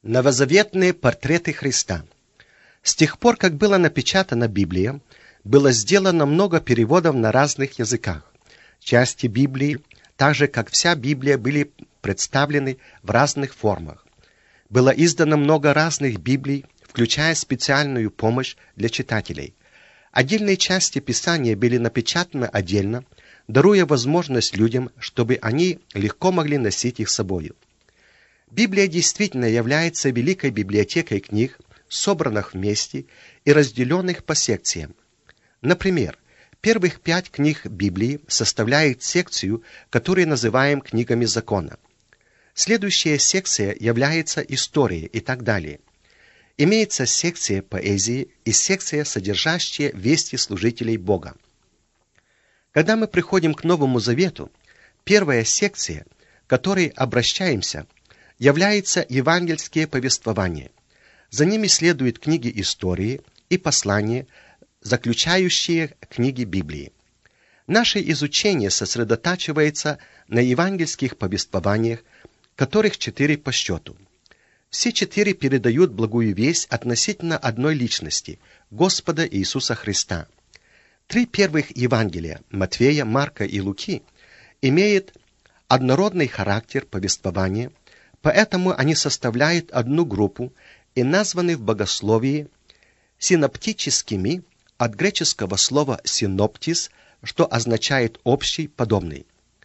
Новозаветные портреты Христа. С тех пор, как была напечатана Библия, было сделано много переводов на разных языках. Части Библии, так же как вся Библия, были представлены в разных формах. Было издано много разных Библий, включая специальную помощь для читателей. Отдельные части Писания были напечатаны отдельно, даруя возможность людям, чтобы они легко могли носить их с собой. Библия действительно является великой библиотекой книг, собранных вместе и разделенных по секциям. Например, первых 5 книг Библии составляют секцию, которую называем книгами закона. Следующая секция является историей и так далее. Имеется секция поэзии и секция, содержащая вести служителей Бога. Когда мы приходим к Новому Завету, первая секция, к которой обращаемся, является евангельские повествования. За ними следуют книги истории и послания, заключающие книги Библии. Наше изучение сосредотачивается на евангельских повествованиях, которых 4 по счету. Все 4 передают благую весть относительно одной личности – Господа Иисуса Христа. 3 первых Евангелия – Матфея, Марка и Луки – имеют однородный характер повествования, поэтому они составляют одну группу и названы в богословии синоптическими от греческого слова «синоптис», что означает «общий, подобный».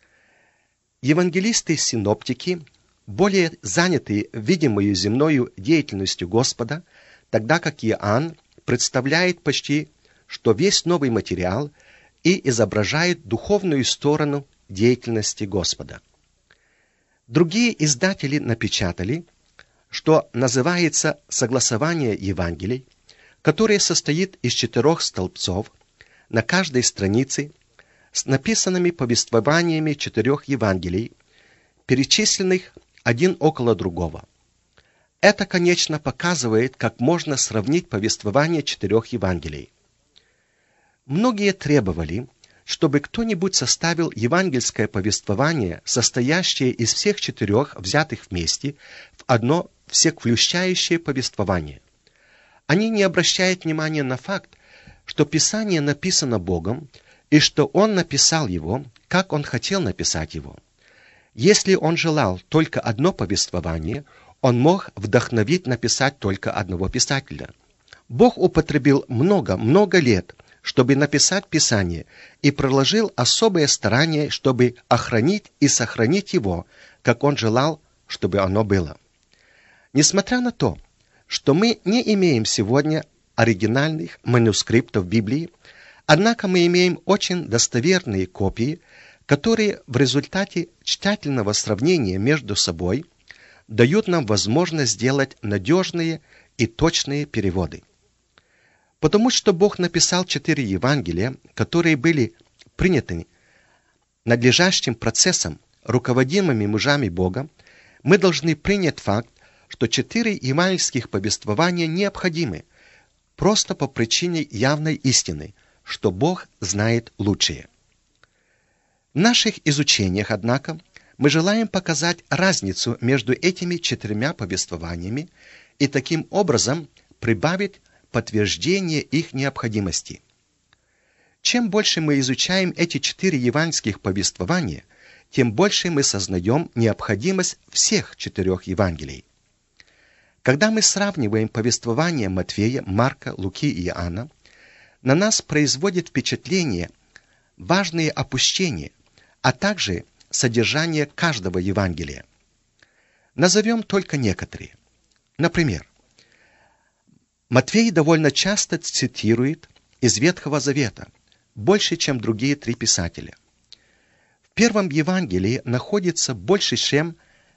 Евангелисты-синоптики более заняты видимою земною деятельностью Господа, тогда как Иоанн представляет почти что весь новый материал и изображает духовную сторону деятельности Господа. Другие издатели напечатали, что называется согласование Евангелий, которое состоит из 4 столбцов на каждой странице с написанными повествованиями 4 Евангелий, перечисленных один около другого. Это, конечно, показывает, как можно сравнить повествование 4 Евангелий. Многие требовали, чтобы кто-нибудь составил евангельское повествование, состоящее из всех 4 взятых вместе, в одно всеключающее повествование. Они не обращают внимания на факт, что Писание написано Богом, и что Он написал его, как Он хотел написать его. Если Он желал только одно повествование, Он мог вдохновить написать только одного писателя. Бог употребил много лет, чтобы написать Писание, и приложил особое старание, чтобы охранить и сохранить его, как Он желал, чтобы оно было. Несмотря на то, что мы не имеем сегодня оригинальных манускриптов Библии, однако мы имеем очень достоверные копии, которые в результате тщательного сравнения между собой дают нам возможность сделать надежные и точные переводы. Потому что Бог написал 4 Евангелия, которые были приняты надлежащим процессом, руководимыми мужами Бога, мы должны принять факт, что 4 евангельских повествования необходимы, просто по причине явной истины, что Бог знает лучшее. В наших изучениях, однако, мы желаем показать разницу между этими 4 повествованиями и таким образом прибавить подтверждение их необходимости. Чем больше мы изучаем эти 4 евангельских повествования, тем больше мы сознаем необходимость всех 4 Евангелий. Когда мы сравниваем повествования Матфея, Марка, Луки и Иоанна, на нас производит впечатление важные опущения, а также содержание каждого Евангелия. Назовем только некоторые. Например, Матфей довольно часто цитирует из Ветхого Завета, больше, чем другие 3 писателя. В первом Евангелии находится больше, чем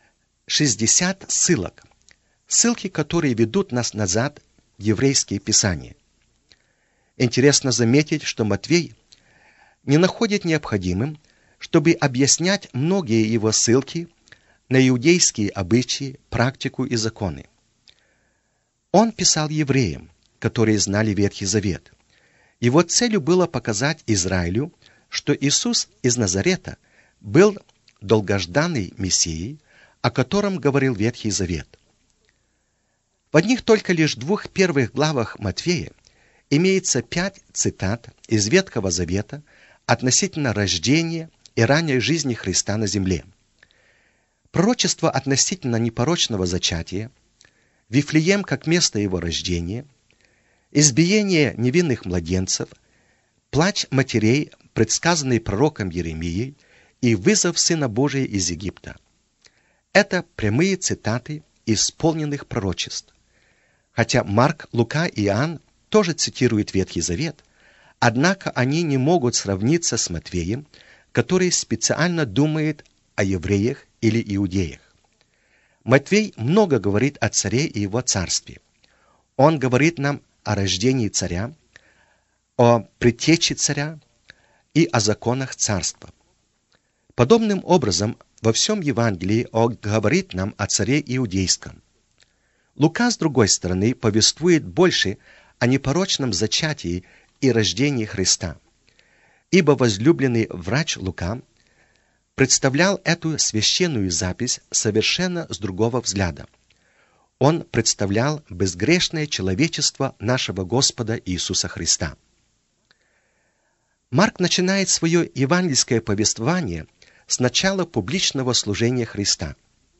60 ссылок, ссылки, которые ведут нас назад в еврейские писания. Интересно заметить, что Матвей не находит необходимым, чтобы объяснять многие его ссылки на иудейские обычаи, практику и законы. Он писал евреям, которые знали Ветхий Завет. Его целью было показать Израилю, что Иисус из Назарета был долгожданный Мессией, о котором говорил Ветхий Завет. В одних только лишь 2 первых главах Матфея имеется 5 цитат из Ветхого Завета относительно рождения и ранней жизни Христа на земле. Пророчество относительно непорочного зачатия, Вифлеем как место его рождения, избиение невинных младенцев, плач матерей, предсказанный пророком Еремией, и вызов Сына Божия из Египта. Это прямые цитаты исполненных пророчеств. Хотя Марк, Лука и Иоанн тоже цитируют Ветхий Завет, однако они не могут сравниться с Матфеем, который специально думает о евреях или иудеях. Матфей много говорит о царе и его царстве. Он говорит нам о рождении царя, о предтече царя и о законах царства. Подобным образом, во всем Евангелии он говорит нам о царе иудейском. Лука, с другой стороны, повествует больше о непорочном зачатии и рождении Христа, ибо возлюбленный врач Лука представлял эту священную запись совершенно с другого взгляда. Он представлял безгрешное человечество нашего Господа Иисуса Христа. Марк начинает свое евангельское повествование с начала публичного служения Христа.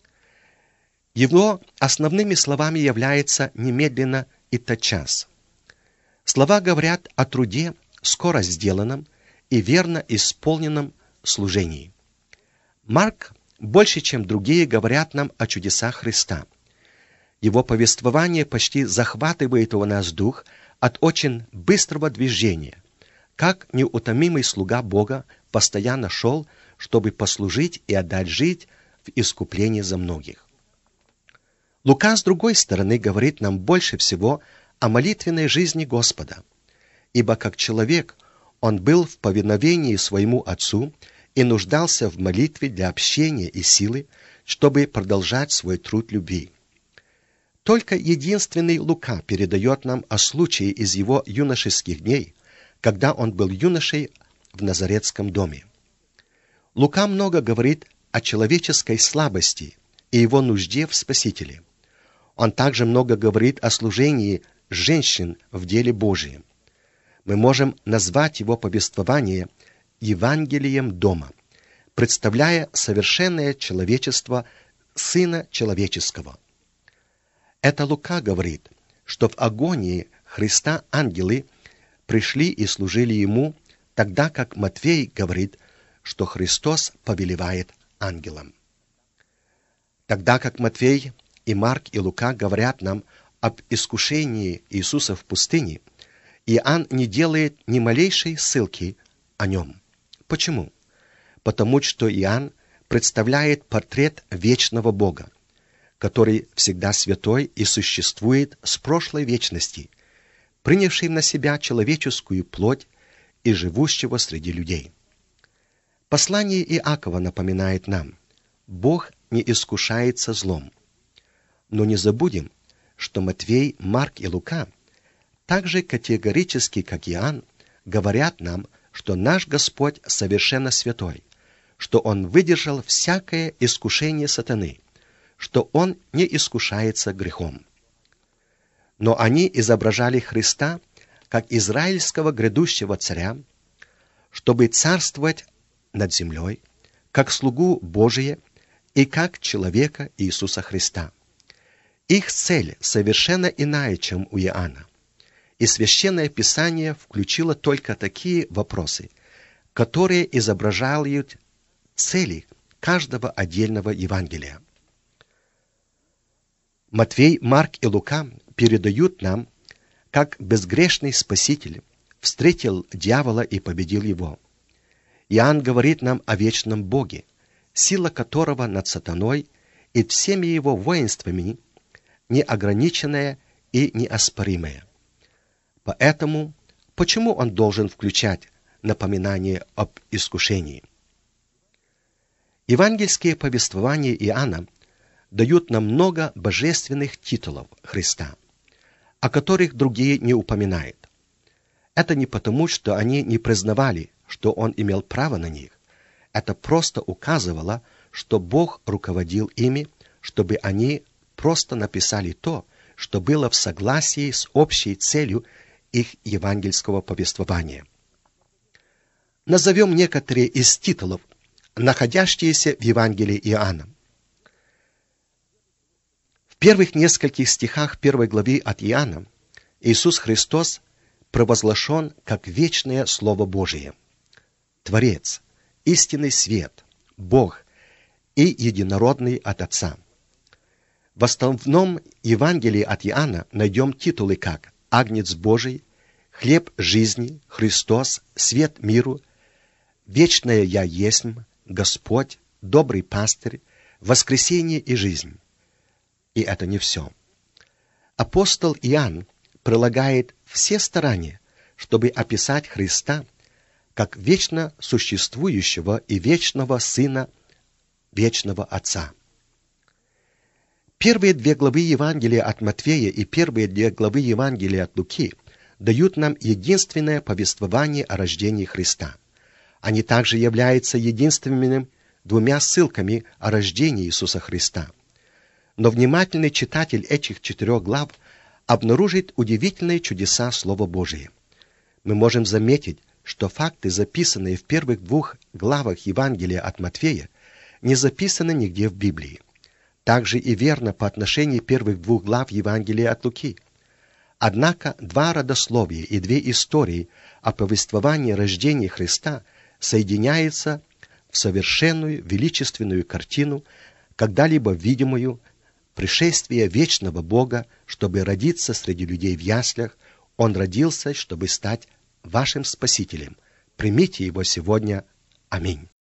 Его основными словами является «немедленно и тотчас». Слова говорят о труде, скоро сделанном и верно исполненном служении. Марк больше, чем другие, говорят нам о чудесах Христа. Его повествование почти захватывает у нас дух от очень быстрого движения, как неутомимый слуга Бога постоянно шел, чтобы послужить и отдать жизнь в искуплении за многих. Лука, с другой стороны, говорит нам больше всего о молитвенной жизни Господа, ибо как человек он был в повиновении своему Отцу и нуждался в молитве для общения и силы, чтобы продолжать свой труд любви. Только единственный Лука передает нам о случае из его юношеских дней, когда он был юношей в Назаретском доме. Лука много говорит о человеческой слабости и его нужде в Спасителе. Он также много говорит о служении женщин в деле Божьем. Мы можем назвать его повествование Евангелием дома, представляя совершенное человечество Сына Человеческого. Это Лука говорит, что в агонии Христа ангелы пришли и служили Ему, тогда как Матфей говорит, что Христос повелевает ангелам. Тогда как Матфей и Марк и Лука говорят нам об искушении Иисуса в пустыне, Иоанн не делает ни малейшей ссылки о нем. Почему? Потому что Иоанн представляет портрет вечного Бога, который всегда святой и существует с прошлой вечности, принявший на себя человеческую плоть и живущего среди людей. Послание Иакова напоминает нам: Бог не искушается злом. Но не забудем, что Матвей, Марк и Лука так же категорически, как Иоанн, говорят нам, что наш Господь совершенно святой, что Он выдержал всякое искушение сатаны, что Он не искушается грехом. Но они изображали Христа как израильского грядущего царя, чтобы царствовать над землей, как слугу Божия и как человека Иисуса Христа. Их цель совершенно иная, чем у Иоанна. И Священное Писание включило только такие вопросы, которые изображают цели каждого отдельного Евангелия. Матвей, Марк и Лука передают нам, как безгрешный Спаситель встретил дьявола и победил его. Иоанн говорит нам о вечном Боге, сила которого над сатаной и всеми его воинствами неограниченная и неоспоримая. Поэтому, почему он должен включать напоминание об искушении? Евангельские повествования Иоанна дают нам много божественных титулов Христа, о которых другие не упоминают. Это не потому, что они не признавали, что он имел право на них. Это просто указывало, что Бог руководил ими, чтобы они просто написали то, что было в согласии с общей целью их евангельского повествования. Назовем некоторые из титулов, находящиеся в Евангелии Иоанна. В первых нескольких стихах 1 главы от Иоанна Иисус Христос провозглашен как вечное Слово Божие, Творец, истинный свет, Бог и единородный от Отца. В основном Евангелии от Иоанна найдем титулы как «Агнец Божий», «Хлеб жизни», «Христос», «Свет миру», «Вечное Я есмь», «Господь», «Добрый пастырь», «Воскресение и жизнь». И это не все. Апостол Иоанн прилагает все старания, чтобы описать Христа как вечно существующего и вечного Сына, вечного Отца. Первые 2 главы Евангелия от Матфея и первые 2 главы Евангелия от Луки дают нам единственное повествование о рождении Христа. Они также являются единственными 2 ссылками о рождении Иисуса Христа. Но внимательный читатель этих 4 глав обнаружит удивительные чудеса Слова Божия. Мы можем заметить, что факты, записанные в первых 2 главах Евангелия от Матфея, не записаны нигде в Библии. Также и верно по отношению первых 2 глав Евангелия от Луки. Однако 2 родословия и 2 истории о повествовании рождения Христа соединяются в совершенную величественную картину, когда-либо видимую, пришествие вечного Бога, чтобы родиться среди людей в яслях. Он родился, чтобы стать вашим Спасителем. Примите Его сегодня. Аминь.